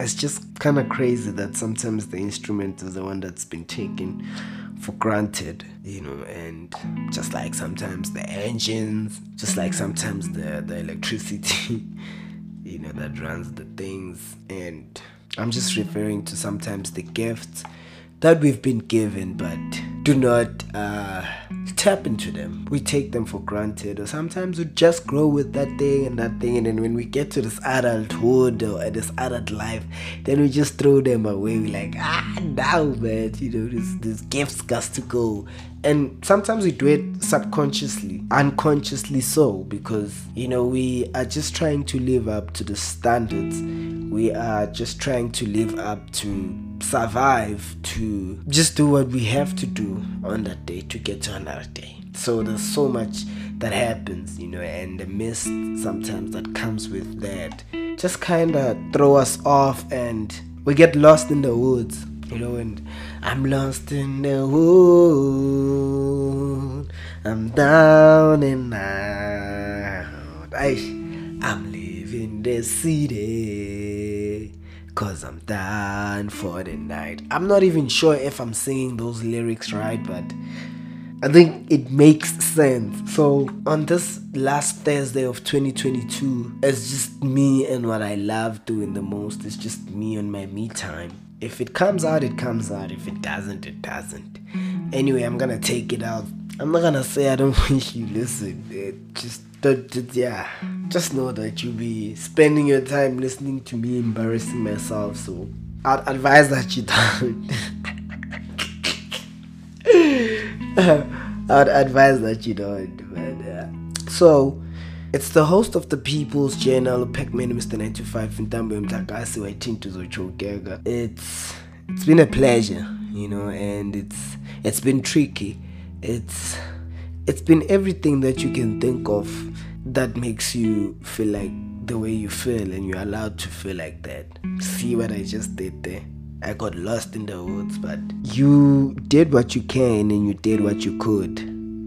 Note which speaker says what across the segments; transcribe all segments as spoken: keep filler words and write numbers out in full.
Speaker 1: it's just kind of crazy that sometimes the instrument is the one that's been taken for granted, you know, and just like sometimes the engines, just like sometimes the, the electricity, you know, that runs the things. And I'm just referring to sometimes the gifts that we've been given, but do not uh, tap into them. We take them for granted, or sometimes we just grow with that thing and that thing, and then when we get to this adulthood or this adult life, then we just throw them away. We're like, ah, now, man, you know, this this gift's got to go. And sometimes we do it subconsciously, unconsciously so, because, you know, we are just trying to live up to the standards. We are just trying to live up to survive, to just do what we have to do on that day to get to another day. So there's so much that happens, you know, and the mist sometimes that comes with that just kind of throw us off, and we get lost in the woods. You know, and I'm lost in the wood, I'm down and out, I, I'm leaving the city, cause I'm done for the night. I'm not even sure if I'm singing those lyrics right, but I think it makes sense. So on this last Thursday of twenty twenty-two, it's just me and what I love doing the most. It's just me on my me time. If it comes out, it comes out. If it doesn't, it doesn't. Anyway, I'm gonna take it out. I'm not gonna say I don't wish you listen. It just, just, yeah. Just know that you'll be spending your time listening to me embarrassing myself. So I'd advise that you don't. I'd advise that you don't. But, uh, so, it's the host of the People's Journal, Pac-Man, Mister nine two five, Ntambo Mtakasi, waiting to Zochogega. It's it's been a pleasure, you know, and it's it's been tricky. It's it's been everything that you can think of that makes you feel like the way you feel, and you're allowed to feel like that. See what I just did there? I got lost in the woods, but you did what you can and you did what you could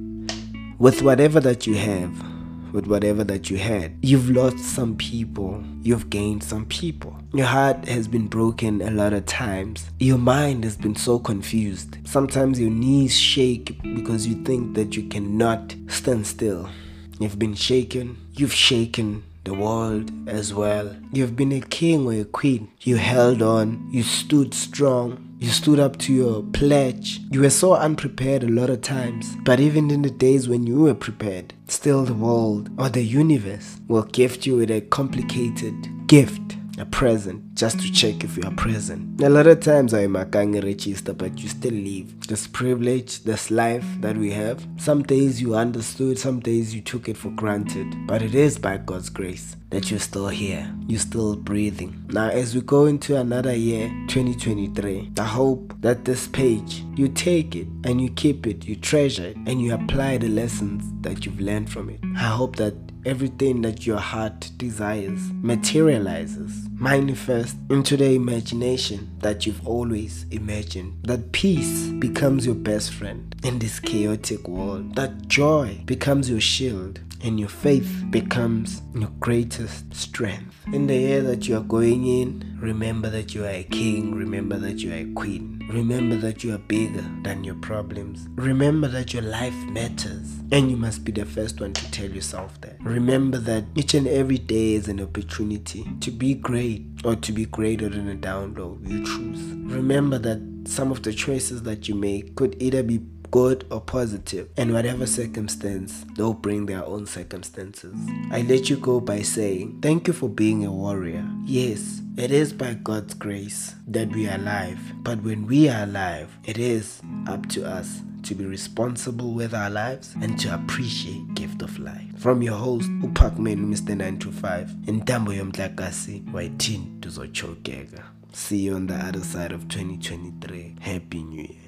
Speaker 1: with whatever that you have. With whatever that you had. You've lost some people, you've gained some people. Your heart has been broken a lot of times. Your mind has been so confused. Sometimes your knees shake because you think that you cannot stand still. You've been shaken, you've shaken the world as well. You've been a king or a queen. You held on, you stood strong. You stood up to your pledge. You were so unprepared a lot of times. But even in the days when you were prepared, still the world or the universe will gift you with a complicated gift, a present, just to check if you are present. A lot of times I'm a gang register, but you still live. This privilege, this life that we have, some days you understood, some days you took it for granted. But it is by God's grace that you're still here, you're still breathing. Now as we go into another year, twenty twenty-three, I hope that this page, you take it and you keep it, you treasure it, and you apply the lessons that you've learned from it. I hope that everything that your heart desires materializes, manifests into the imagination that you've always imagined. That peace becomes your best friend in this chaotic world. That joy becomes your shield, and your faith becomes your greatest strength. In the year that you are going in, remember that you are a king, remember that you are a queen. Remember that you are bigger than your problems. Remember that your life matters, and you must be the first one to tell yourself that. Remember that each and every day is an opportunity to be great, or to be greater than a down low you choose. Remember that some of the choices that you make could either be good or positive, and whatever circumstance, they'll bring their own circumstances. I let you go by saying thank you for being a warrior. Yes, it is by God's grace that we are alive, but when we are alive, it is up to us to be responsible with our lives and to appreciate gift of life. From your host, Pac-Man, Mister nine two five, Ntambo Mtakasi, waiting to Zochogega. See you on the other side of twenty twenty-three. Happy New Year.